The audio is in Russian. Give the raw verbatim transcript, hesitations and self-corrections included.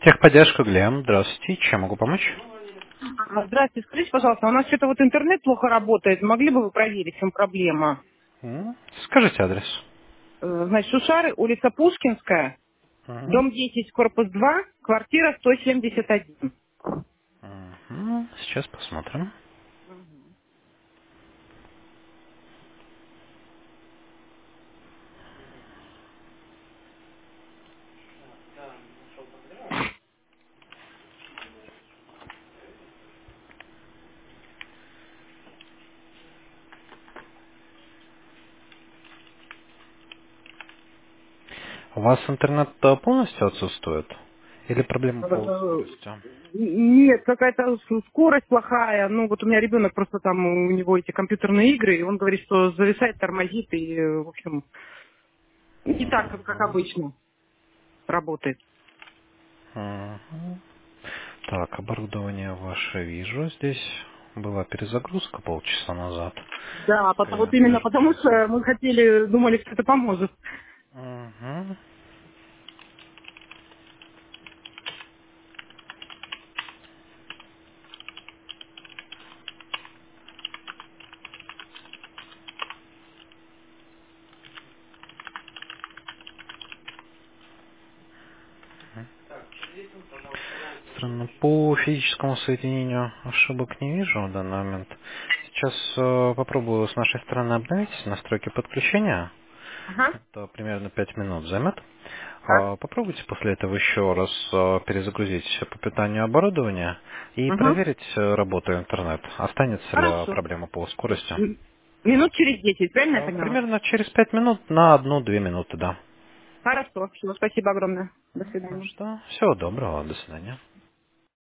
Техподдержка Глем. Здравствуйте. Чем могу помочь? А, Здравствуйте, скажите, пожалуйста, у нас что-то вот интернет плохо работает. Могли бы вы проверить, в чем проблема? М, Скажите адрес. Э, Значит, Шушары, улица Пушкинская, Мгм. дом десять, корпус два, квартира сто семьдесят один. Мгм. Сейчас посмотрим. У вас интернет э, полностью отсутствует? Или проблема по Э, скорости? Нет, какая-то с- скорость плохая. Ну, вот у меня ребенок просто там, у него эти компьютерные игры, и он говорит, что зависает, тормозит, и, э, в общем, не так, как как Мгм. обычно работает. Мгм. Так, оборудование ваше вижу. Здесь была перезагрузка полчаса назад. Да, потому, вот Клиент именно лежит потому без что мы связи. хотели, думали, что это поможет. Мгм. Странно, по физическому соединению ошибок не вижу в данный момент. Сейчас э, попробую с нашей стороны обновить настройки подключения. Ага. Это примерно пять минут займет. Так. А, Попробуйте после этого еще раз э, перезагрузить по питанию оборудования и Угу. проверить э, работу интернет. Останется ли Хорошо. проблема по скорости. М, Минут через десять, правильно я А, поняла? Примерно через пять минут на одну-две минуты, да. Хорошо. Все, спасибо огромное. До Ну свидания. что, всего доброго, до свидания.